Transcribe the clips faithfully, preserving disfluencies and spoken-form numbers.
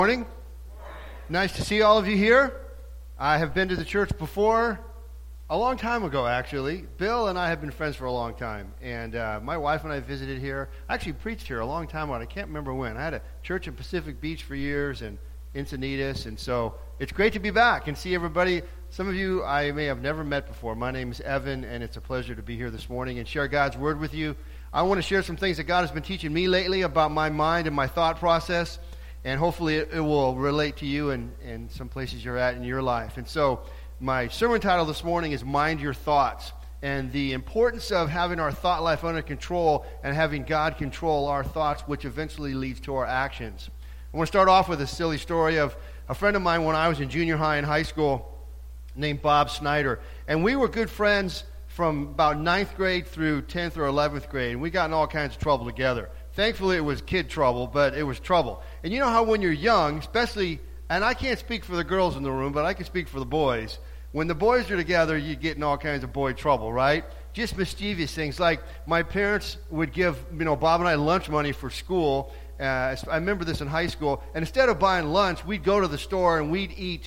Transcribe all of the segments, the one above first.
Morning. Nice to see all of you here. I have been to the church before, a long time ago actually. Bill and I have been friends for a long time, and uh, my wife and I visited here. I actually preached here a long time ago. I can't remember when. I had a church in Pacific Beach for years and Encinitas, and so it's great to be back and see everybody. Some of you I may have never met before. My name is Evan, and it's a pleasure to be here this morning and share God's Word with you. I want to share some things that God has been teaching me lately about my mind and my thought process. And hopefully it, it will relate to you and, and some places you're at in your life. And so my sermon title this morning is Mind Your Thoughts, and the importance of having our thought life under control and having God control our thoughts, which eventually leads to our actions. I want to start off with a silly story of a friend of mine when I was in junior high and high school named Bob Snyder. And we were good friends from about ninth grade through tenth or eleventh grade, and we got in all kinds of trouble together. Thankfully, it was kid trouble, but it was trouble. And you know how when you're young, especially, and I can't speak for the girls in the room, but I can speak for the boys. When the boys are together, you get in all kinds of boy trouble, right? Just mischievous things. Like my parents would give, you know, Bob and I lunch money for school. Uh, I remember this in high school. And instead of buying lunch, we'd go to the store and we'd eat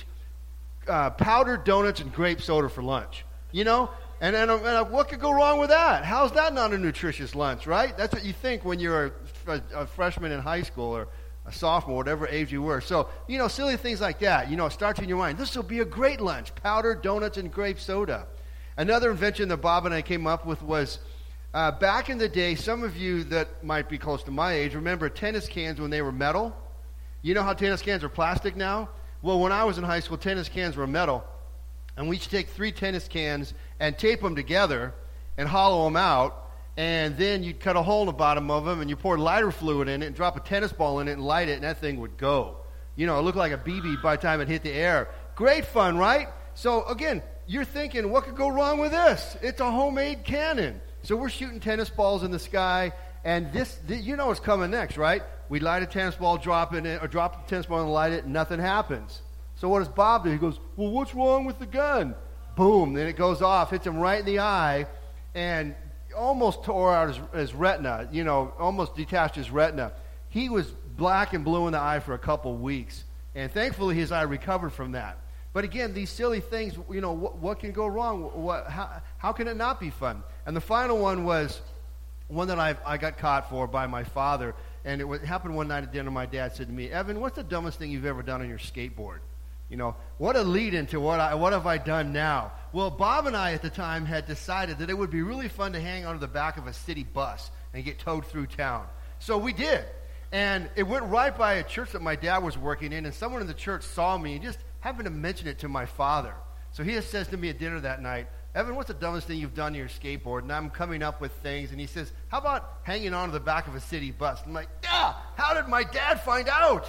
uh, powdered donuts and grape soda for lunch. You know? And, and, and what could go wrong with that? How's that not a nutritious lunch, right? That's what you think when you're a, a, a freshman in high school or a sophomore, whatever age you were. So, you know, silly things like that. You know, it starts in your mind. This will be a great lunch. Powdered donuts and grape soda. Another invention that Bob and I came up with was uh, back in the day, some of you that might be close to my age remember tennis cans when they were metal. You know how tennis cans are plastic now? Well, when I was in high school, tennis cans were metal. And we used to take three tennis cans and tape them together and hollow them out. And then you'd cut a hole in the bottom of them and you pour lighter fluid in it and drop a tennis ball in it and light it, and that thing would go. You know, it looked like a B B by the time it hit the air. Great fun, right? So, again, you're thinking, what could go wrong with this? It's a homemade cannon. So we're shooting tennis balls in the sky, and this, th- you know what's coming next, right? We light a tennis ball, drop it in, or drop the tennis ball and light it, and nothing happens. So what does Bob do? He goes, well, what's wrong with the gun? Boom. Then it goes off, hits him right in the eye, and almost tore out his, his retina, you know, almost detached his retina. He was black and blue in the eye for a couple of weeks, and thankfully his eye recovered from that. But again, these silly things, you know, what, what can go wrong? What, how, how can it not be fun? And the final one was one that I, I got caught for by my father, and it, was, it happened one night at dinner. My dad said to me, Evan, what's the dumbest thing you've ever done on your skateboard? You know, what a lead into what I, what have I done now? Well, Bob and I at the time had decided that it would be really fun to hang onto the back of a city bus and get towed through town. So we did. And it went right by a church that my dad was working in, and someone in the church saw me and just happened to mention it to my father. So he just says to me at dinner that night, Evan, what's the dumbest thing you've done on your skateboard? And I'm coming up with things, and he says, how about hanging onto the back of a city bus? And I'm like, yeah, how did my dad find out?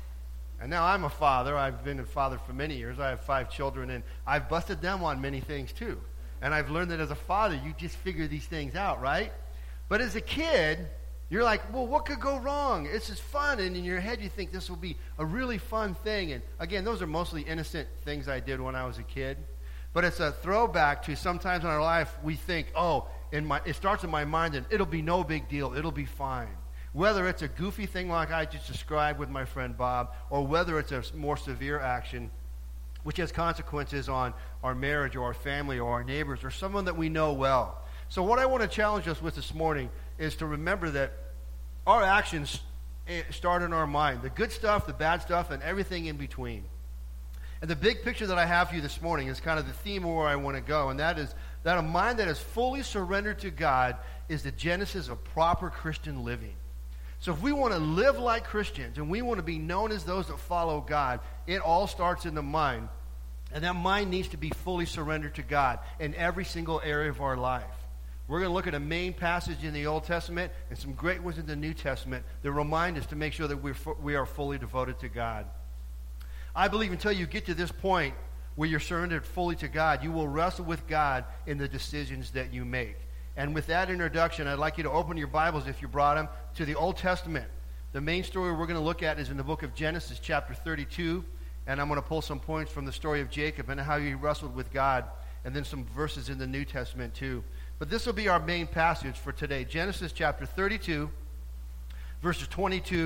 And now I'm a father. I've been a father for many years. I have five children, and I've busted them on many things too. And I've learned that as a father, you just figure these things out, right? But as a kid, you're like, well, what could go wrong? It's just fun. And in your head, you think this will be a really fun thing. And again, those are mostly innocent things I did when I was a kid. But it's a throwback to sometimes in our life, we think, oh, in my, it starts in my mind, and it'll be no big deal. It'll be fine. Whether it's a goofy thing like I just described with my friend Bob, or whether it's a more severe action which has consequences on our marriage or our family or our neighbors or someone that we know well. So what I want to challenge us with this morning is to remember that our actions start in our mind. The good stuff, the bad stuff, and everything in between. And the big picture that I have for you this morning is kind of the theme of where I want to go, and that is that a mind that is fully surrendered to God is the genesis of proper Christian living. So if we want to live like Christians and we want to be known as those that follow God, it all starts in the mind. And that mind needs to be fully surrendered to God in every single area of our life. We're going to look at a main passage in the Old Testament and some great ones in the New Testament that remind us to make sure that we're, we are fully devoted to God. I believe until you get to this point where you're surrendered fully to God, you will wrestle with God in the decisions that you make. And with that introduction, I'd like you to open your Bibles, if you brought them, to the Old Testament. The main story we're going to look at is in the book of Genesis, chapter thirty-two. And I'm going to pull some points from the story of Jacob and how he wrestled with God, and then some verses in the New Testament too. But this will be our main passage for today. Genesis chapter thirty-two, verses twenty-two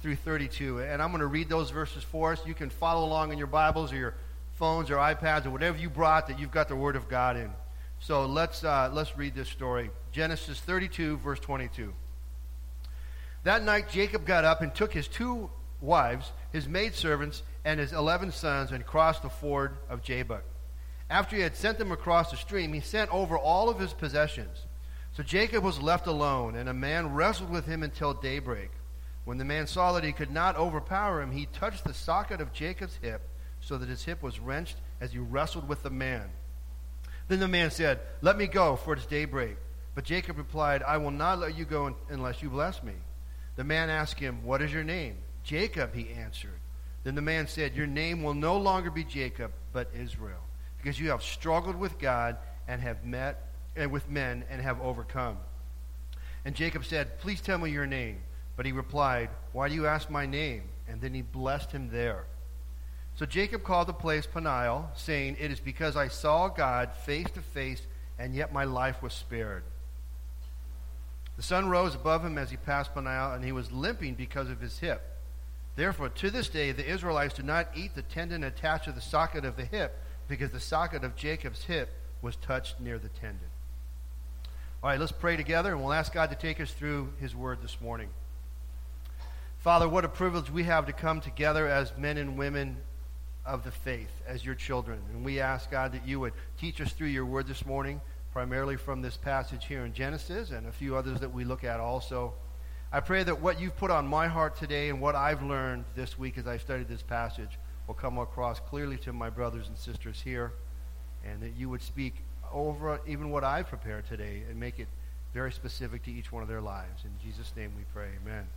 through thirty-two. And I'm going to read those verses for us. You can follow along in your Bibles or your phones or iPads or whatever you brought that you've got the Word of God in. So let's, uh, let's read this story. Genesis thirty-two, verse twenty-two. That night Jacob got up and took his two wives, his maidservants, and his eleven sons, and crossed the ford of Jabbok. After he had sent them across the stream, he sent over all of his possessions. So Jacob was left alone, and a man wrestled with him until daybreak. When the man saw that he could not overpower him, he touched the socket of Jacob's hip, so that his hip was wrenched as he wrestled with the man. Then the man said, "Let me go, for it is daybreak." But Jacob replied, "I will not let you go unless you bless me." The man asked him, "What is your name?" "Jacob," he answered. Then the man said, "Your name will no longer be Jacob, but Israel, because you have struggled with God and have met and with men and have overcome." And Jacob said, "Please tell me your name." But he replied, "Why do you ask my name?" And then he blessed him there. So Jacob called the place Peniel, saying, "It is because I saw God face to face, and yet my life was spared." The sun rose above him as he passed Peniel, and he was limping because of his hip. Therefore, to this day, the Israelites do not eat the tendon attached to the socket of the hip, because the socket of Jacob's hip was touched near the tendon. All right, let's pray together, and we'll ask God to take us through his word this morning. Father, what a privilege we have to come together as men and women of the faith, as your children. And we ask, God, that you would teach us through your word this morning, primarily from this passage here in Genesis and a few others that we look at also. I pray that what you've put on my heart today and what I've learned this week as I've studied this passage will come across clearly to my brothers and sisters here, and that you would speak over even what I've prepared today and make it very specific to each one of their lives. In Jesus' name we pray, amen.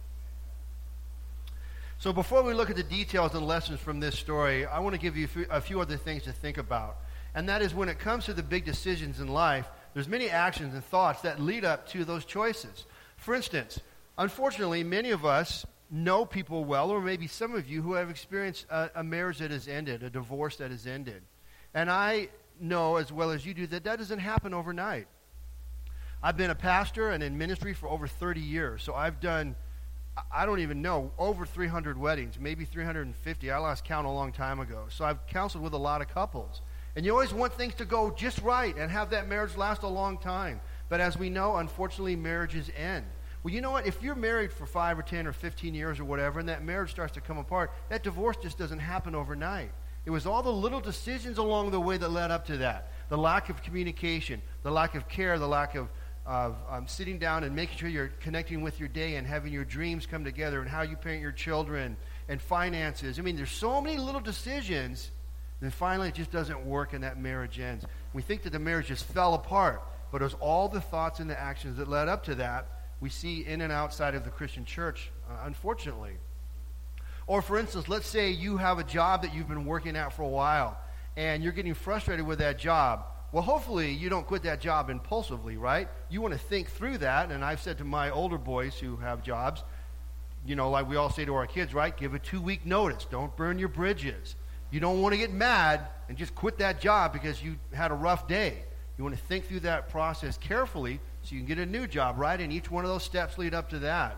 So before we look at the details and lessons from this story, I want to give you a few, a few other things to think about. And that is, when it comes to the big decisions in life, there's many actions and thoughts that lead up to those choices. For instance, unfortunately, many of us know people well, or maybe some of you who have experienced a, a marriage that has ended, a divorce that has ended. And I know as well as you do that that doesn't happen overnight. I've been a pastor and in ministry for over thirty years, so I've done, I don't even know, over three hundred weddings, maybe three hundred fifty. I lost count a long time ago. So I've counseled with a lot of couples. And you always want things to go just right and have that marriage last a long time. But as we know, unfortunately, marriages end. Well, you know what? If you're married for five or ten or fifteen years or whatever, and that marriage starts to come apart, that divorce just doesn't happen overnight. It was all the little decisions along the way that led up to that. The lack of communication, the lack of care, the lack of, of um, sitting down and making sure you're connecting with your day and having your dreams come together, and how you parent your children, and finances. I mean, there's so many little decisions, and finally it just doesn't work and that marriage ends. We think that the marriage just fell apart, but it was all the thoughts and the actions that led up to that we see in and outside of the Christian church, uh, unfortunately. Or for instance, let's say you have a job that you've been working at for a while, and you're getting frustrated with that job. Well, hopefully you don't quit that job impulsively, right? You want to think through that, and I've said to my older boys who have jobs, you know, like we all say to our kids, right? Give a two-week notice. Don't burn your bridges. You don't want to get mad and just quit that job because you had a rough day. You want to think through that process carefully so you can get a new job, right? And each one of those steps lead up to that.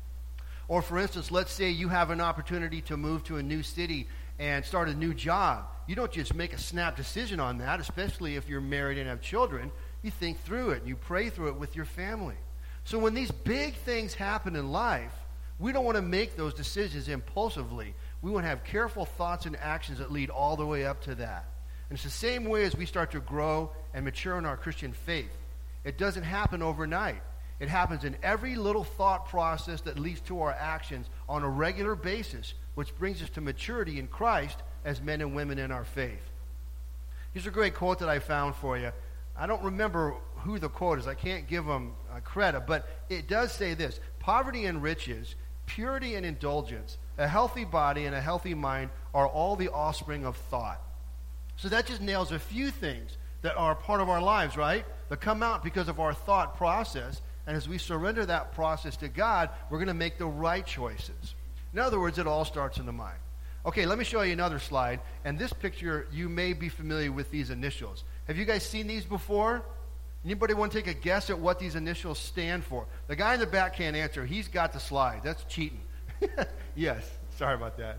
Or for instance, let's say you have an opportunity to move to a new city and start a new job. You don't just make a snap decision on that, especially if you're married and have children. You think through it. You pray through it with your family. So when these big things happen in life, we don't want to make those decisions impulsively. We want to have careful thoughts and actions that lead all the way up to that. And it's the same way as we start to grow and mature in our Christian faith. It doesn't happen overnight. It happens in every little thought process that leads to our actions on a regular basis, which brings us to maturity in Christ as men and women in our faith. Here's a great quote that I found for you. I don't remember who the quote is. I can't give them uh, credit, but it does say this: poverty and riches, purity and indulgence, a healthy body and a healthy mind are all the offspring of thought. So that just nails a few things that are part of our lives, right? That come out because of our thought process. And as we surrender that process to God, we're going to make the right choices. In other words, it all starts in the mind. Okay, let me show you another slide. And this picture, you may be familiar with these initials. Have you guys seen these before? Anybody want to take a guess at what these initials stand for? The guy in the back can't answer. He's got the slide. That's cheating. Yes, sorry about that.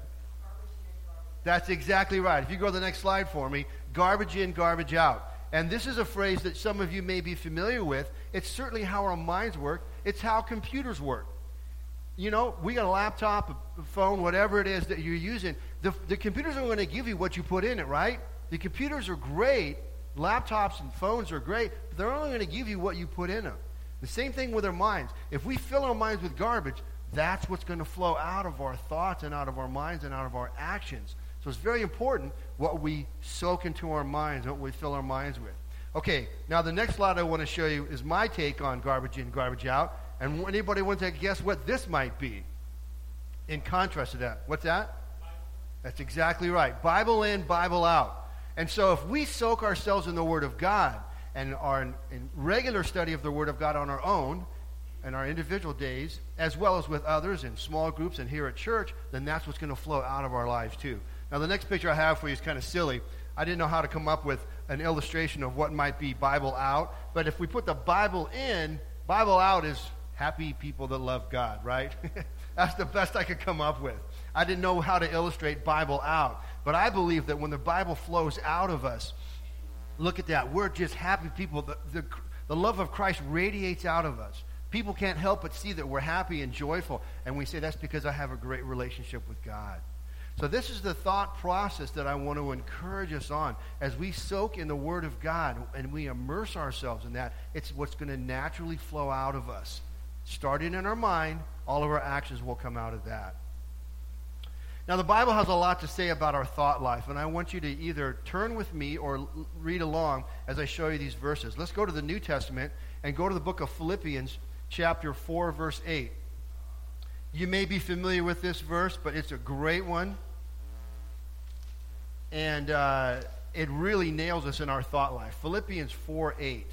That's exactly right. If you go to the next slide for me, garbage in, garbage out. And this is a phrase that some of you may be familiar with. It's certainly how our minds work. It's how computers work. You know, we got a laptop, a phone, whatever it is that you're using. The, the computers are going to give you what you put in it, right? The computers are great. Laptops and phones are great, but they're only going to give you what you put in them. The same thing with our minds. If we fill our minds with garbage, that's what's going to flow out of our thoughts and out of our minds and out of our actions. So it's very important what we soak into our minds, what we fill our minds with. Okay, now the next slide I want to show you is my take on garbage in, garbage out. And anybody want to guess what this might be in contrast to that? What's that? That's exactly right. Bible in, Bible out. And so if we soak ourselves in the Word of God and are in, in regular study of the Word of God on our own, in our individual days, as well as with others in small groups and here at church, then that's what's going to flow out of our lives too. Now, the next picture I have for you is kind of silly. I didn't know how to come up with an illustration of what might be Bible out, but if we put the Bible in, Bible out is happy people that love God, right? That's the best I could come up with. I didn't know how to illustrate Bible out, but I believe that when the Bible flows out of us, look at that. We're just happy people. The, the, the love of Christ radiates out of us. People can't help but see that we're happy and joyful, and we say that's because I have a great relationship with God. So this is the thought process that I want to encourage us on. As we soak in the Word of God and we immerse ourselves in that, it's what's going to naturally flow out of us. Starting in our mind, all of our actions will come out of that. Now, the Bible has a lot to say about our thought life, and I want you to either turn with me or l- read along as I show you these verses. Let's go to the New Testament and go to the book of Philippians, chapter four, verse eight. You may be familiar with this verse, but it's a great one. And uh, it really nails us in our thought life. Philippians four eight.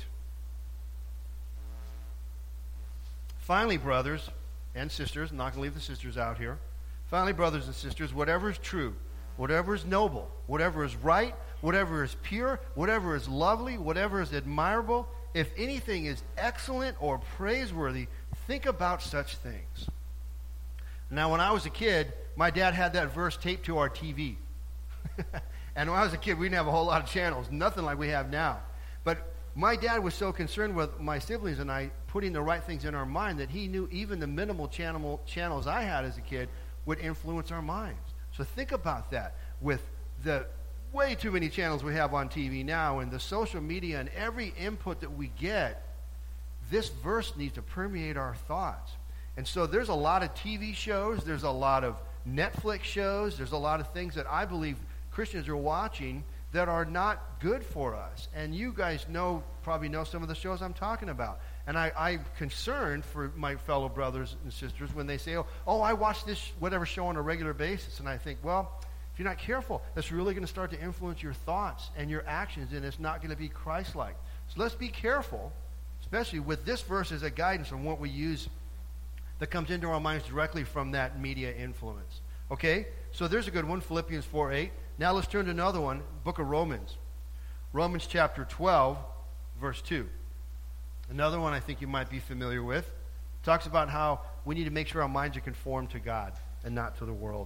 Finally, brothers and sisters, I'm not going to leave the sisters out here. Finally, brothers and sisters, whatever is true, whatever is noble, whatever is right, whatever is pure, whatever is lovely, whatever is admirable, if anything is excellent or praiseworthy, think about such things. Now, when I was a kid, my dad had that verse taped to our T V. And when I was a kid, we didn't have a whole lot of channels, nothing like we have now. But my dad was so concerned with my siblings and I putting the right things in our mind that he knew even the minimal channel, channels I had as a kid would influence our minds. So think about that. With the way too many channels we have on T V now and the social media and every input that we get, this verse needs to permeate our thoughts. And so there's a lot of T V shows, there's a lot of Netflix shows, there's a lot of things that I believe Christians are watching that are not good for us. And you guys know, probably know some of the shows I'm talking about. And I, I'm concerned for my fellow brothers and sisters when they say, oh, oh, I watch this whatever show on a regular basis. And I think, well, if you're not careful, that's really going to start to influence your thoughts and your actions, and it's not going to be Christ-like. So let's be careful, especially with this verse as a guidance on what we use that comes into our minds directly from that media influence. Okay? So there's a good one, Philippians four eight. Now let's turn to another one, book of Romans. Romans chapter twelve, verse two. Another one I think you might be familiar with. Talks about how we need to make sure our minds are conformed to God and not to the world.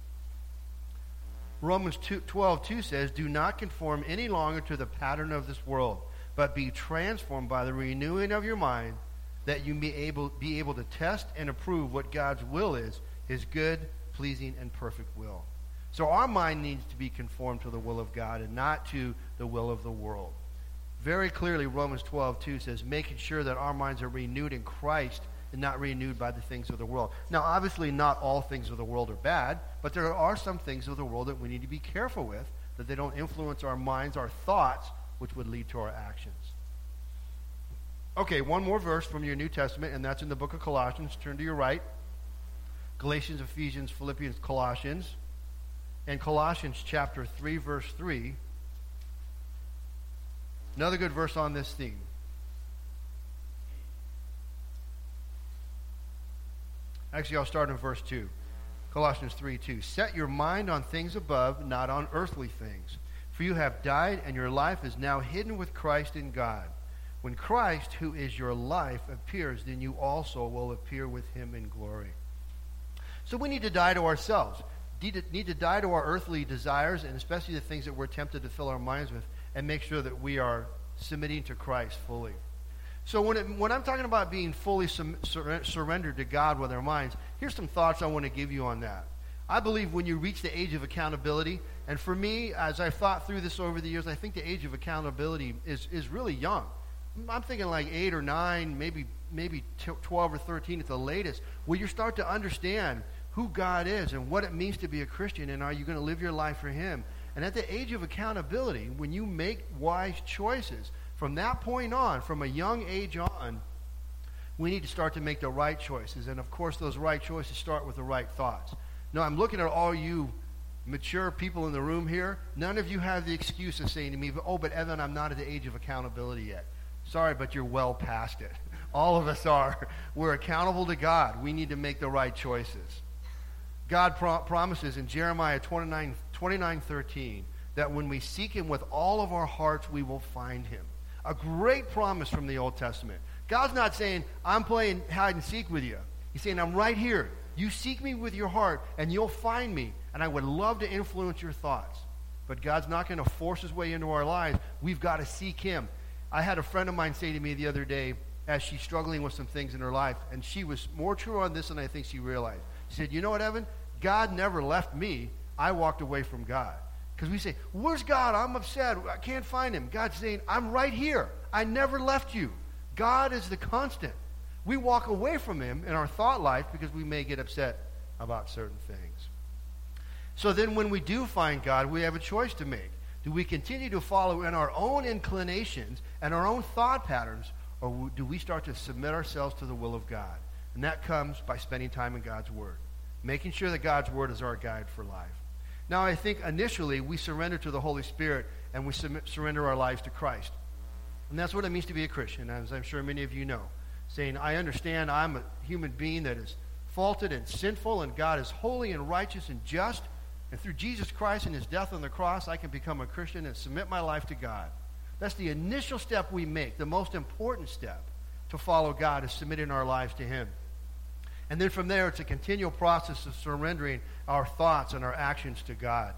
Romans twelve two says, do not conform any longer to the pattern of this world, but be transformed by the renewing of your mind, that you may able, be able to test and approve what God's will is, his good, pleasing, and perfect will. So our mind needs to be conformed to the will of God and not to the will of the world. Very clearly, Romans twelve two says, making sure that our minds are renewed in Christ and not renewed by the things of the world. Now, obviously, not all things of the world are bad, but there are some things of the world that we need to be careful with, that they don't influence our minds, our thoughts, which would lead to our actions. Okay, one more verse from your New Testament, and that's in the book of Colossians. Turn to your right. Galatians, Ephesians, Philippians, Colossians. And Colossians chapter three, verse three. Another good verse on this theme. Actually, I'll start in verse two. Colossians three two. Set your mind on things above, not on earthly things. For you have died, and your life is now hidden with Christ in God. When Christ, who is your life, appears, then you also will appear with him in glory. So we need to die to ourselves. Need to, need to die to our earthly desires, and especially the things that we're tempted to fill our minds with, and make sure that we are submitting to Christ fully. So when, it, when I'm talking about being fully sum, sur, surrendered to God with our minds, here's some thoughts I want to give you on that. I believe when you reach the age of accountability, and for me, as I've thought through this over the years, I think the age of accountability is, is really young. I'm thinking like eight or nine, maybe maybe twelve or thirteen at the latest, where you start to understand who God is and what it means to be a Christian, and are you going to live your life for Him. And at the age of accountability, when you make wise choices, from that point on, from a young age on, we need to start to make the right choices. And of course, those right choices start with the right thoughts. Now, I'm looking at all you mature people in the room here. None of you have the excuse of saying to me, oh, but Evan, I'm not at the age of accountability yet. Sorry, but you're well past it. All of us are. We're accountable to God. We need to make the right choices. God pro- promises in Jeremiah twenty-nine, twenty-nine thirteen that when we seek Him with all of our hearts, we will find Him. A great promise from the Old Testament. God's not saying, I'm playing hide and seek with you. He's saying, I'm right here. You seek me with your heart, and you'll find me, and I would love to influence your thoughts. But God's not going to force His way into our lives. We've got to seek Him. I had a friend of mine say to me the other day, as she's struggling with some things in her life, and she was more true on this than I think she realized. She said, you know what, Evan? God never left me. I walked away from God. Because we say, where's God? I'm upset. I can't find Him. God's saying, I'm right here. I never left you. God is the constant. We walk away from Him in our thought life because we may get upset about certain things. So then when we do find God, we have a choice to make. Do we continue to follow in our own inclinations and our own thought patterns, or do we start to submit ourselves to the will of God? And that comes by spending time in God's Word, making sure that God's Word is our guide for life. Now, I think initially we surrender to the Holy Spirit and we submit, surrender our lives to Christ. And that's what it means to be a Christian, as I'm sure many of you know. Saying, I understand I'm a human being that is faulted and sinful, and God is holy and righteous and just. And through Jesus Christ and His death on the cross, I can become a Christian and submit my life to God. That's the initial step we make, the most important step to follow God is submitting our lives to Him. And then from there, it's a continual process of surrendering our thoughts and our actions to God.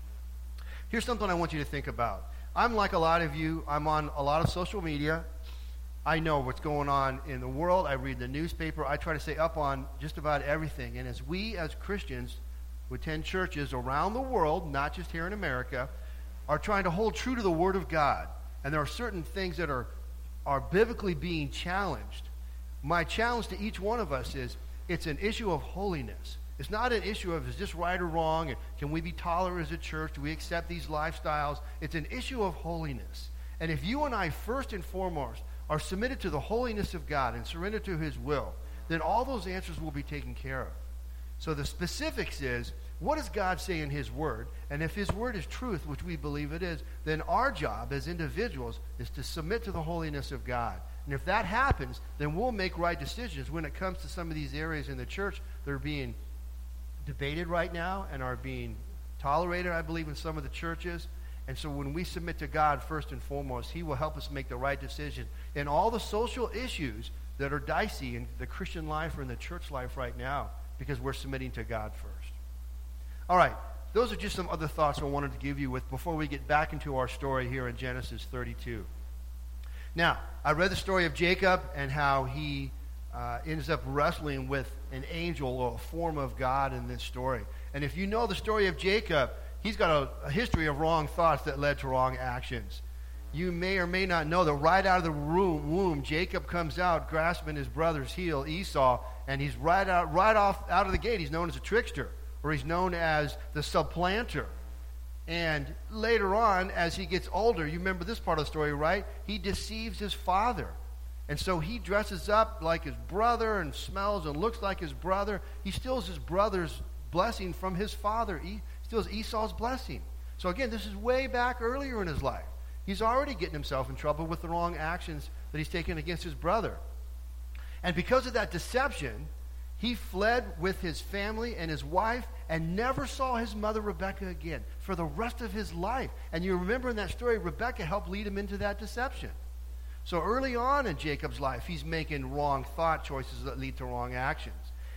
Here's something I want you to think about. I'm like a lot of you. I'm on a lot of social media. I know what's going on in the world. I read the newspaper. I try to stay up on just about everything. And as we as Christians who attend churches around the world, not just here in America, are trying to hold true to the Word of God, and there are certain things that are, are biblically being challenged, my challenge to each one of us is it's an issue of holiness. It's not an issue of is this right or wrong, and can we be tolerant as a church? Do we accept these lifestyles? It's an issue of holiness. And if you and I, first and foremost, are submitted to the holiness of God and surrender to His will, then all those answers will be taken care of. So the specifics is, what does God say in His Word? And if His Word is truth, which we believe it is, then our job as individuals is to submit to the holiness of God. And if that happens, then we'll make right decisions when it comes to some of these areas in the church that are being debated right now and are being tolerated, I believe, in some of the churches. And so when we submit to God first and foremost, He will help us make the right decision in all the social issues that are dicey in the Christian life or in the church life right now, because we're submitting to God first. All right, those are just some other thoughts I wanted to give you with before we get back into our story here in Genesis thirty-two. Now, I read the story of Jacob and how he uh, ends up wrestling with an angel or a form of God in this story. And if you know the story of Jacob, he's got a, a history of wrong thoughts that led to wrong actions. You may or may not know that right out of the womb, womb Jacob comes out grasping his brother's heel, Esau, and he's right out, right off out of the gate. He's known as a trickster, or he's known as the supplanter. And later on, as he gets older, you remember this part of the story, right? He deceives his father. And so he dresses up like his brother and smells and looks like his brother. He steals his brother's blessing from his father. He steals Esau's blessing. So again, this is way back earlier in his life. He's already getting himself in trouble with the wrong actions that he's taken against his brother. And because of that deception, he fled with his family and his wife and never saw his mother Rebekah again for the rest of his life. And you remember in that story, Rebekah helped lead him into that deception. So early on in Jacob's life, he's making wrong thought choices that lead to wrong actions.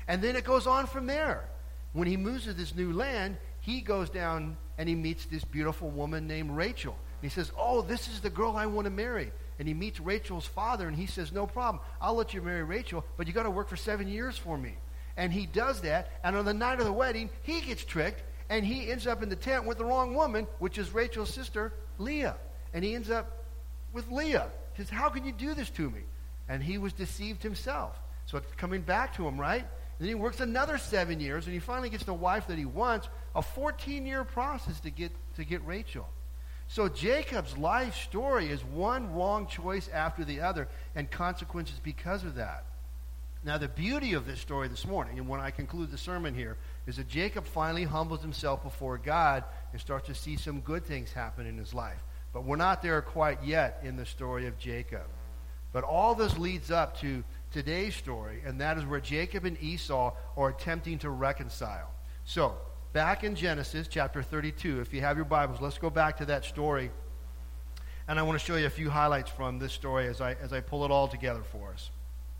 And then it goes on from there. When he moves to this new land, he goes down and he meets this beautiful woman named Rachel. And he says, oh, this is the girl I want to marry. And he meets Rachel's father, and he says, no problem. I'll let you marry Rachel, but you got to work for seven years for me. And he does that, and on the night of the wedding, he gets tricked, and he ends up in the tent with the wrong woman, which is Rachel's sister, Leah. And he ends up with Leah. He says, how can you do this to me? And he was deceived himself. So it's coming back to him, right? And then he works another seven years, and he finally gets the wife that he wants, a fourteen-year process to get to get Rachel. So Jacob's life story is one wrong choice after the other, and consequences because of that. Now, the beauty of this story this morning, and when I conclude the sermon here, is that Jacob finally humbles himself before God and starts to see some good things happen in his life. But we're not there quite yet in the story of Jacob. But all this leads up to today's story, and that is where Jacob and Esau are attempting to reconcile. So, back in Genesis chapter thirty-two, if you have your Bibles, let's go back to that story. And I want to show you a few highlights from this story as I as I pull it all together for us.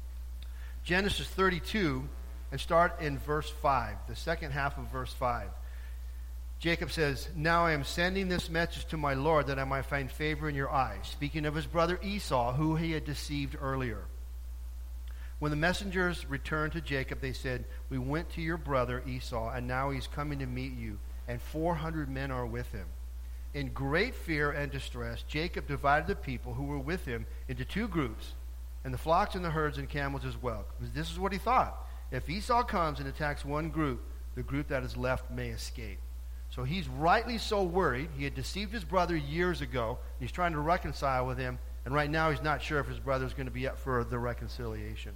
Genesis thirty-two, and start in verse five, the second half of verse five. Jacob says, now I am sending this message to my Lord that I might find favor in your eyes. Speaking of his brother Esau, who he had deceived earlier. When the messengers returned to Jacob, they said, we went to your brother Esau, and now he's coming to meet you, and four hundred men are with him. In great fear and distress, Jacob divided the people who were with him into two groups, and the flocks and the herds and camels as well. Because this is what he thought. If Esau comes and attacks one group, the group that is left may escape. So he's rightly so worried. He had deceived his brother years ago. He's trying to reconcile with him, and right now he's not sure if his brother is going to be up for the reconciliation.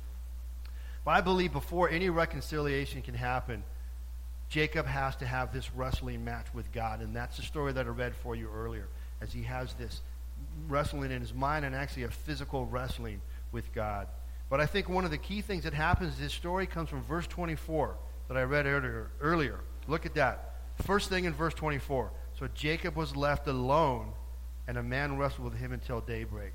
But I believe before any reconciliation can happen, Jacob has to have this wrestling match with God, and that's the story that I read for you earlier, as he has this wrestling in his mind and actually a physical wrestling with God. But I think one of the key things that happens in this story comes from verse twenty-four that I read earlier. earlier. Look at that. First thing in verse twenty-four. So Jacob was left alone, and a man wrestled with him until daybreak.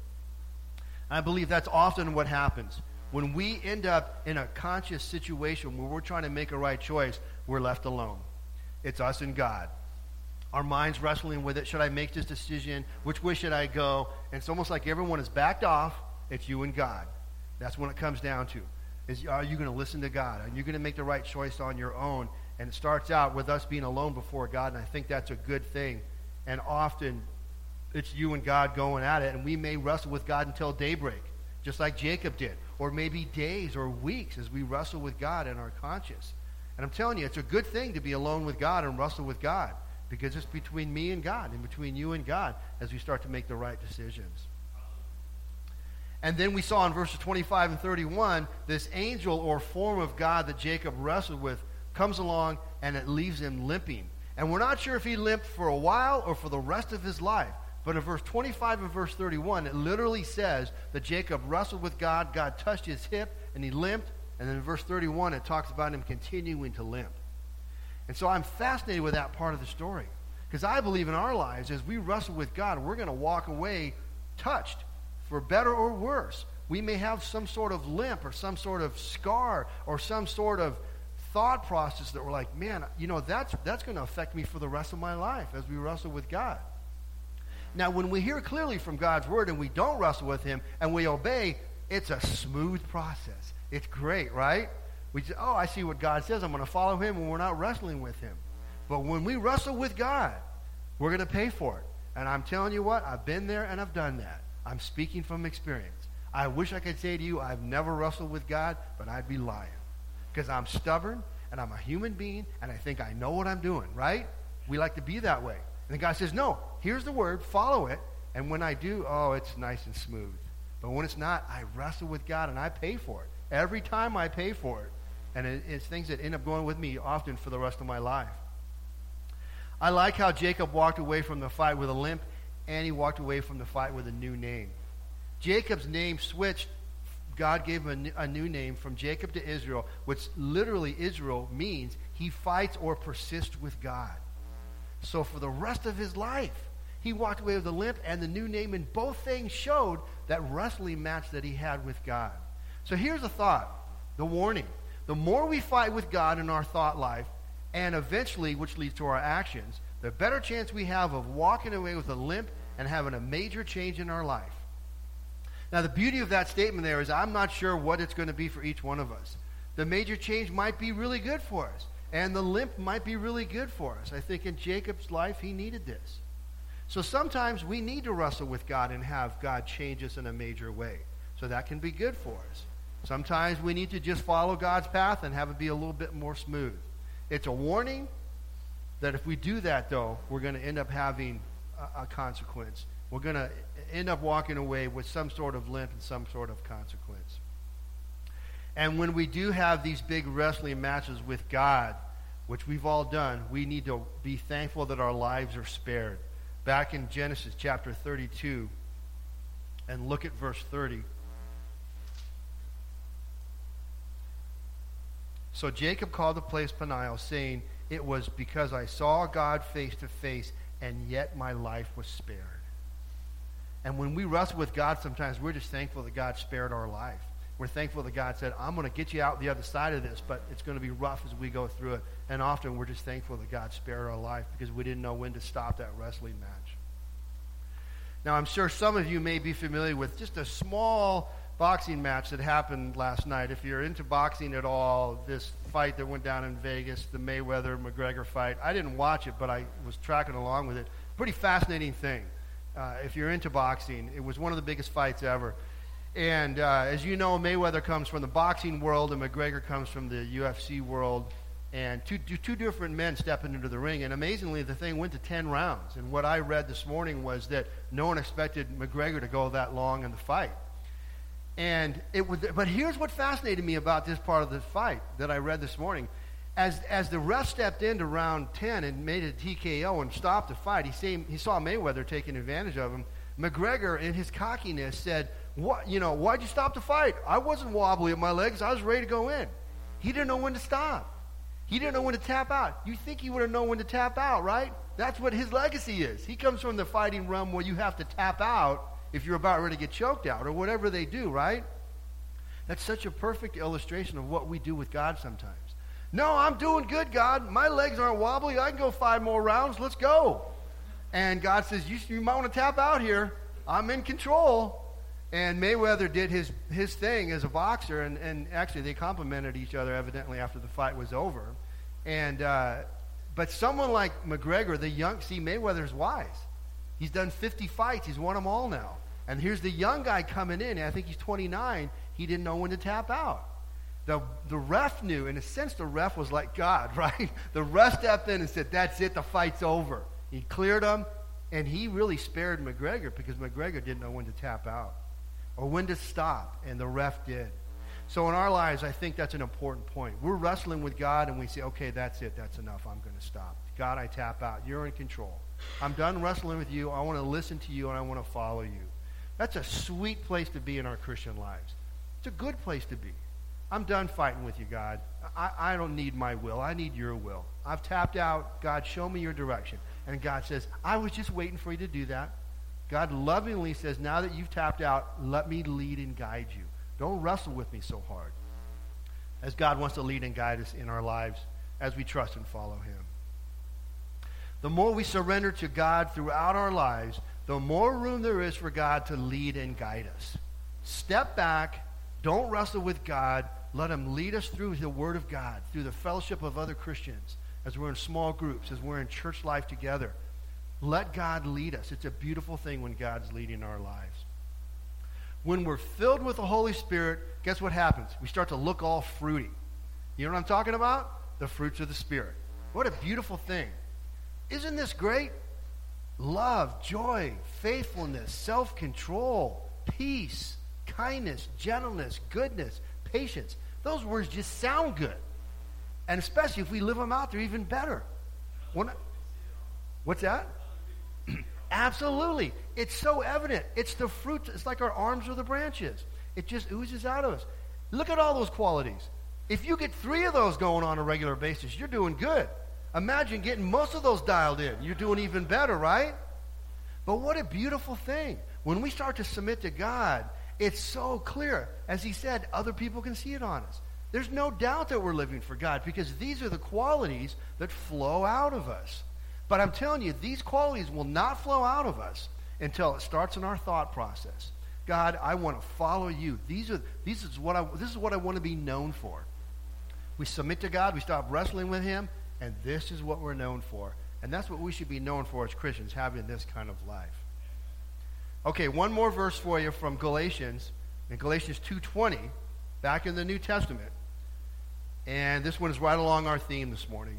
I believe that's often what happens. When we end up in a conscious situation where we're trying to make a right choice, we're left alone. It's us and God. Our mind's wrestling with it. Should I make this decision? Which way should I go? And it's almost like everyone is backed off. It's you and God. That's when it comes down to. Is, are you going to listen to God? Are you going to make the right choice on your own? And it starts out with us being alone before God, and I think that's a good thing. And often, it's you and God going at it, and we may wrestle with God until daybreak, just like Jacob did. Or maybe days or weeks as we wrestle with God in our conscience. And I'm telling you, it's a good thing to be alone with God and wrestle with God, because it's between me and God and between you and God as we start to make the right decisions. And then we saw in verses twenty-five and thirty-one, this angel or form of God that Jacob wrestled with comes along and it leaves him limping. And we're not sure if he limped for a while or for the rest of his life. But in verse twenty-five and verse thirty-one, it literally says that Jacob wrestled with God, God touched his hip, and he limped. And then in verse thirty-one, it talks about him continuing to limp. And so I'm fascinated with that part of the story. Because I believe in our lives, as we wrestle with God, we're going to walk away touched, for better or worse. We may have some sort of limp or some sort of scar or some sort of thought process that we're like, man, you know, that's, that's going to affect me for the rest of my life as we wrestle with God. Now, when we hear clearly from God's word and we don't wrestle with him and we obey, it's a smooth process. It's great, right? We say, oh, I see what God says. I'm going to follow him, and we're not wrestling with him. But when we wrestle with God, we're going to pay for it. And I'm telling you what, I've been there and I've done that. I'm speaking from experience. I wish I could say to you, I've never wrestled with God, but I'd be lying. Because I'm stubborn, and I'm a human being, and I think I know what I'm doing, right? We like to be that way. And the guy says, no, here's the word, follow it. And when I do, oh, it's nice and smooth. But when it's not, I wrestle with God, and I pay for it. Every time I pay for it. And it, it's things that end up going with me often for the rest of my life. I like how Jacob walked away from the fight with a limp, and he walked away from the fight with a new name. Jacob's name switched. God gave him a, a new name from Jacob to Israel, which literally Israel means he fights or persists with God. So for the rest of his life, he walked away with a limp and the new name, and both things showed that wrestling match that he had with God. So here's the thought, the warning. The The more we fight with God in our thought life, and eventually, which leads to our actions, the better chance we have of walking away with a limp and having a major change in our life. Now, the beauty of that statement there is I'm not sure what it's going to be for each one of us. The major change might be really good for us, and the limp might be really good for us. I think in Jacob's life, he needed this. So sometimes we need to wrestle with God and have God change us in a major way. So that can be good for us. Sometimes we need to just follow God's path and have it be a little bit more smooth. It's a warning that if we do that, though, we're going to end up having a, a consequence. We're going to end up walking away with some sort of limp and some sort of consequence. And when we do have these big wrestling matches with God, which we've all done, we need to be thankful that our lives are spared. Back in Genesis chapter thirty-two, and look at verse thirty. So Jacob called the place Peniel, saying, "It was because I saw God face to face, and yet my life was spared." And when we wrestle with God, sometimes we're just thankful that God spared our life. We're thankful that God said, I'm going to get you out the other side of this, but it's going to be rough as we go through it. And often we're just thankful that God spared our life because we didn't know when to stop that wrestling match. Now, I'm sure some of you may be familiar with just a small boxing match that happened last night. If you're into boxing at all, this fight that went down in Vegas, the Mayweather-McGregor fight, I didn't watch it, but I was tracking along with it. Pretty fascinating thing. Uh, if you're into boxing, it was one of the biggest fights ever. And uh, as you know, Mayweather comes from the boxing world and McGregor comes from the U F C world. And two, two different men stepping into the ring. And amazingly, the thing went to ten rounds. And what I read this morning was that no one expected McGregor to go that long in the fight. And it was, but here's what fascinated me about this part of the fight that I read this morning. As as the ref stepped into round ten and made a T K O and stopped the fight, he, seen, he saw Mayweather taking advantage of him. McGregor, in his cockiness, said, "What? You know, why'd you stop the fight? I wasn't wobbly at my legs. I was ready to go in." He didn't know when to stop. He didn't know when to tap out. You think he would have known when to tap out, right? That's what his legacy is. He comes from the fighting realm where you have to tap out if you're about ready to get choked out or whatever they do, right? That's such a perfect illustration of what we do with God sometimes. No, I'm doing good, God. My legs aren't wobbly. I can go five more rounds. Let's go. And God says, you, you might want to tap out here. I'm in control. And Mayweather did his, his thing as a boxer, and, and actually they complimented each other evidently after the fight was over. And uh, but someone like McGregor, the young, see, Mayweather's wise. He's done fifty fights. He's won them all now. And here's the young guy coming in. I think he's twenty-nine. He didn't know when to tap out. The, the ref knew. In a sense, the ref was like God, right? The ref stepped in and said, that's it, the fight's over. He cleared him, and he really spared McGregor because McGregor didn't know when to tap out or when to stop, and the ref did. So in our lives, I think that's an important point. We're wrestling with God, and we say, okay, that's it, that's enough, I'm going to stop. God, I tap out. You're in control. I'm done wrestling with you. I want to listen to you, and I want to follow you. That's a sweet place to be in our Christian lives. It's a good place to be. I'm done fighting with you, God. I, I don't need my will. I need your will. I've tapped out. God, show me your direction. And God says, I was just waiting for you to do that. God lovingly says, now that you've tapped out, let me lead and guide you. Don't wrestle with me so hard. As God wants to lead and guide us in our lives as we trust and follow him. The more we surrender to God throughout our lives, the more room there is for God to lead and guide us. Step back. Don't wrestle with God. Let him lead us through the Word of God, through the fellowship of other Christians, as we're in small groups, as we're in church life together. Let God lead us. It's a beautiful thing when God's leading our lives. When we're filled with the Holy Spirit, guess what happens? We start to look all fruity. You know what I'm talking about? The fruits of the Spirit. What a beautiful thing. Isn't this great? Love, joy, faithfulness, self-control, peace, kindness, gentleness, goodness, patience. Those words just sound good. And especially if we live them out, they're even better. When, what's that? Absolutely. It's so evident. It's the fruit. It's like our arms are the branches. It just oozes out of us. Look at all those qualities. If you get three of those going on a regular basis, you're doing good. Imagine getting most of those dialed in. You're doing even better, right? But what a beautiful thing. When we start to submit to God, it's so clear. As he said, other people can see it on us. There's no doubt that we're living for God because these are the qualities that flow out of us. But I'm telling you, these qualities will not flow out of us until it starts in our thought process. God, I want to follow you. These are these is what I this is what I want to be known for. We submit to God, we stop wrestling with him, and this is what we're known for. And that's what we should be known for as Christians, having this kind of life. Okay, one more verse for you from Galatians, in Galatians two twenty, back in the New Testament. And this one is right along our theme this morning.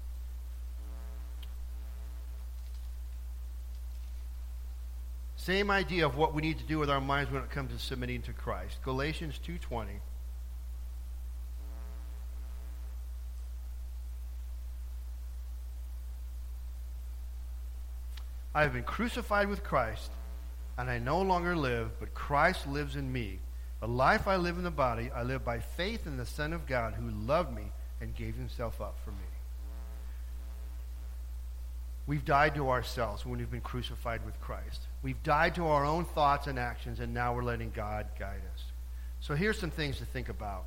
Same idea of what we need to do with our minds when it comes to submitting to Christ. Galatians two twenty. I have been crucified with Christ, and I no longer live, but Christ lives in me. The life I live in the body, I live by faith in the Son of God who loved me and gave himself up for me. We've died to ourselves when we've been crucified with Christ. We've died to our own thoughts and actions, and now we're letting God guide us. So here's some things to think about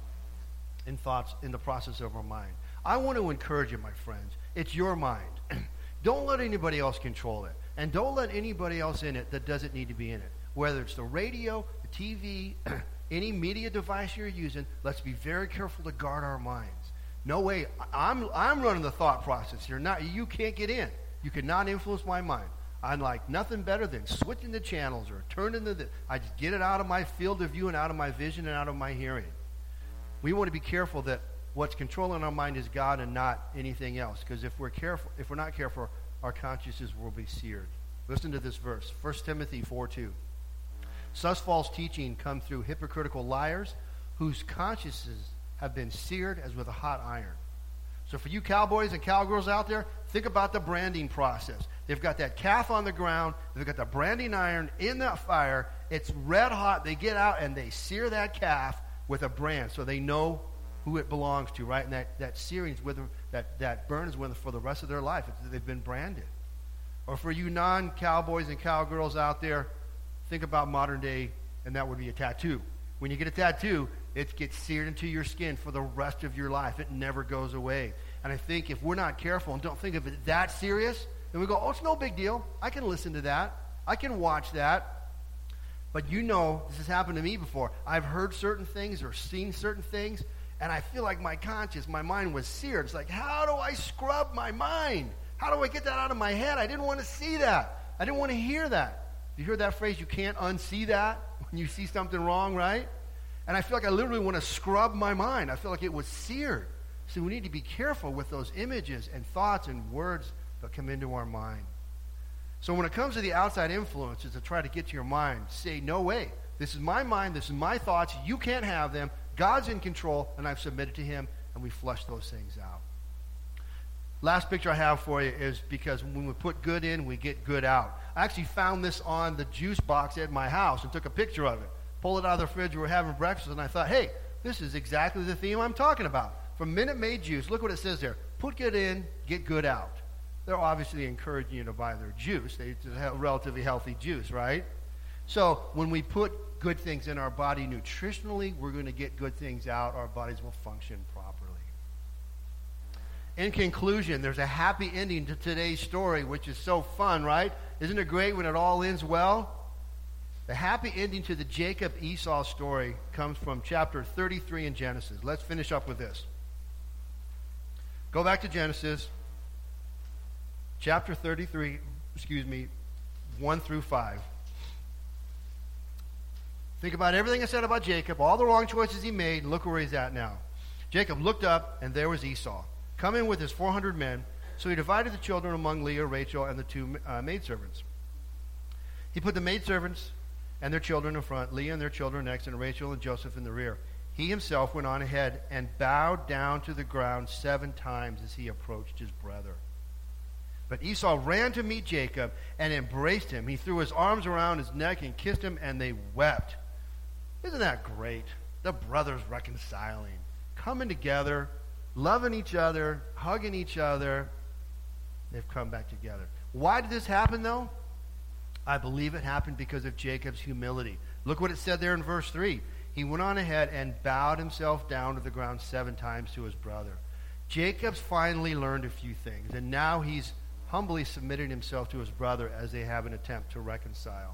in thoughts in the process of our mind. I want to encourage you, my friends. It's your mind. Don't let anybody else control it. And don't let anybody else in it that doesn't need to be in it. Whether it's the radio, the T V, any media device you're using, let's be very careful to guard our minds. No way. I'm I'm running the thought process here. Not you can't get in. You cannot influence my mind. I'm like nothing better than switching the channels or turning the. I just get it out of my field of view and out of my vision and out of my hearing. We want to be careful that what's controlling our mind is God and not anything else. Because if we're careful, if we're not careful, our consciences will be seared. Listen to this verse, First Timothy four two. Such false teaching come through hypocritical liars whose consciences have been seared as with a hot iron. So for you cowboys and cowgirls out there, think about the branding process. They've got that calf on the ground. They've got the branding iron in that fire. It's red hot. They get out and they sear that calf with a brand so they know who it belongs to, right? And that, that searing is with them, that, that burn is with them for the rest of their life. It's, they've been branded. Or for you non-cowboys and cowgirls out there, think about modern day, and that would be a tattoo. When you get a tattoo, it gets seared into your skin for the rest of your life. It never goes away. And I think if we're not careful and don't think of it that serious, then we go, oh, it's no big deal. I can listen to that. I can watch that. But you know, this has happened to me before. I've heard certain things or seen certain things, and I feel like my conscience, my mind was seared. It's like, how do I scrub my mind? How do I get that out of my head? I didn't want to see that. I didn't want to hear that. You heard that phrase, you can't unsee that when you see something wrong, right? And I feel like I literally want to scrub my mind. I feel like it was seared. So we need to be careful with those images and thoughts and words that come into our mind. So when it comes to the outside influences that try to get to your mind, say, no way. This is my mind. This is my thoughts. You can't have them. God's in control, and I've submitted to him, and we flush those things out. Last picture I have for you is because when we put good in, we get good out. I actually found this on the juice box at my house and took a picture of it. Pulled it out of the fridge. We were having breakfast, and I thought, hey, this is exactly the theme I'm talking about. From Minute Maid Juice, look what it says there. Put good in, get good out. They're obviously encouraging you to buy their juice. They, it's a relatively healthy juice, right? So when we put good things in our body nutritionally, we're going to get good things out. Our bodies will function properly. In conclusion, there's a happy ending to today's story, which is so fun, right? Isn't it great when it all ends well? The happy ending to the Jacob-Esau story comes from chapter thirty-three in Genesis. Let's finish up with this. Go back to Genesis, chapter thirty-three, excuse me, one through five. Think about everything I said about Jacob, all the wrong choices he made, and look where he's at now. Jacob looked up, and there was Esau, coming with his four hundred men. So he divided the children among Leah, Rachel, and the two uh, maidservants. He put the maidservants and their children in front, Leah and their children next, and Rachel and Joseph in the rear. He himself went on ahead and bowed down to the ground seven times as he approached his brother. But Esau ran to meet Jacob and embraced him. He threw his arms around his neck and kissed him, and they wept. Isn't that great? The brothers reconciling, coming together, loving each other, hugging each other. They've come back together. Why did this happen, though? I believe it happened because of Jacob's humility. Look what it said there in verse three. he went on ahead and bowed himself down to the ground seven times to his brother. Jacob's finally learned a few things, and now he's humbly submitted himself to his brother as they have an attempt to reconcile.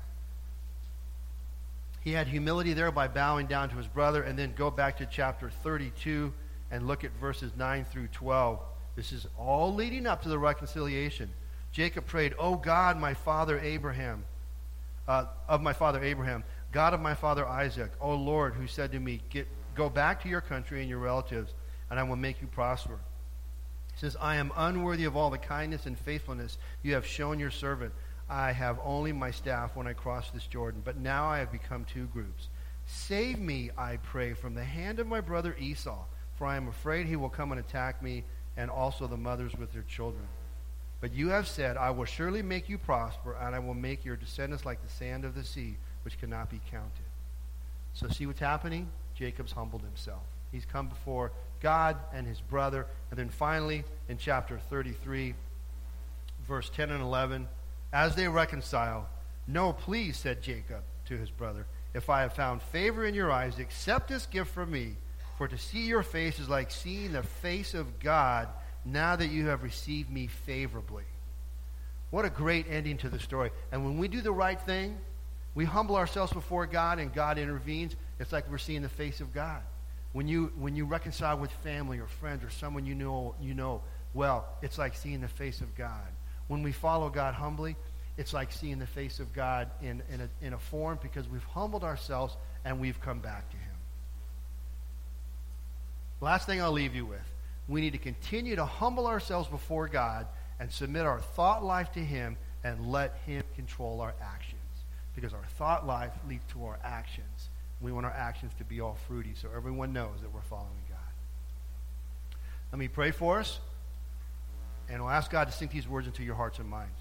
He had humility there by bowing down to his brother, and then go back to chapter thirty-two and look at verses nine through twelve. This is all leading up to the reconciliation. Jacob prayed, "O God, my father Abraham, uh, of my father Abraham, God of my father Isaac, O Lord, who said to me, Get, go back to your country and your relatives, and I will make you prosper. He says, I am unworthy of all the kindness and faithfulness you have shown your servant. I have only my staff when I cross this Jordan, but now I have become two groups. Save me, I pray, from the hand of my brother Esau, for I am afraid he will come and attack me, and also the mothers with their children. But you have said, I will surely make you prosper, and I will make your descendants like the sand of the sea, which cannot be counted." So see what's happening? Jacob's humbled himself. He's come before God and his brother. And then finally, in chapter thirty-three, verse ten and eleven, as they reconcile, "No, please," said Jacob to his brother, "if I have found favor in your eyes, accept this gift from me. For to see your face is like seeing the face of God, now that you have received me favorably." What a great ending to the story. And when we do the right thing, we humble ourselves before God and God intervenes. It's like we're seeing the face of God. When you when you reconcile with family or friends or someone you know you know well, it's like seeing the face of God. When we follow God humbly, it's like seeing the face of God in, in, a, in a form, because we've humbled ourselves and we've come back to him. Last thing I'll leave you with. We need to continue to humble ourselves before God and submit our thought life to him and let him control our actions. Because our thought life leads to our actions. We want our actions to be all fruity so everyone knows that we're following God. Let me pray for us, and we'll ask God to sink these words into your hearts and minds.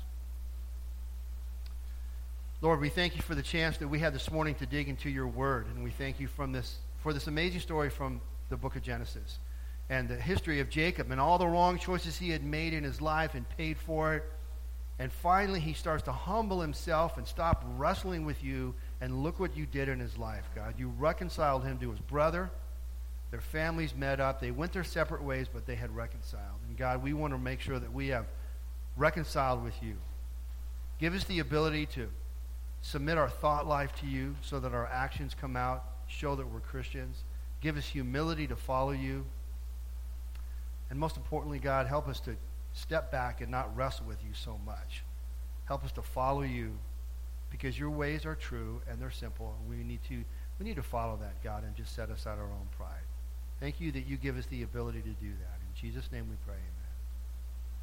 Lord, we thank you for the chance that we had this morning to dig into your word, and we thank you from this for this amazing story from the book of Genesis and the history of Jacob and all the wrong choices he had made in his life and paid for it. And finally, he starts to humble himself and stop wrestling with you. And look what you did in his life, God. You reconciled him to his brother. Their families met up. They went their separate ways, but they had reconciled. And God, we want to make sure that we have reconciled with you. Give us the ability to submit our thought life to you so that our actions come out, show that we're Christians. Give us humility to follow you. And most importantly, God, help us to step back and not wrestle with you so much. Help us to follow you, because your ways are true and they're simple, and we need to we need to follow that, God, and just set aside our own pride. Thank you that you give us the ability to do that. In Jesus' name we pray, amen.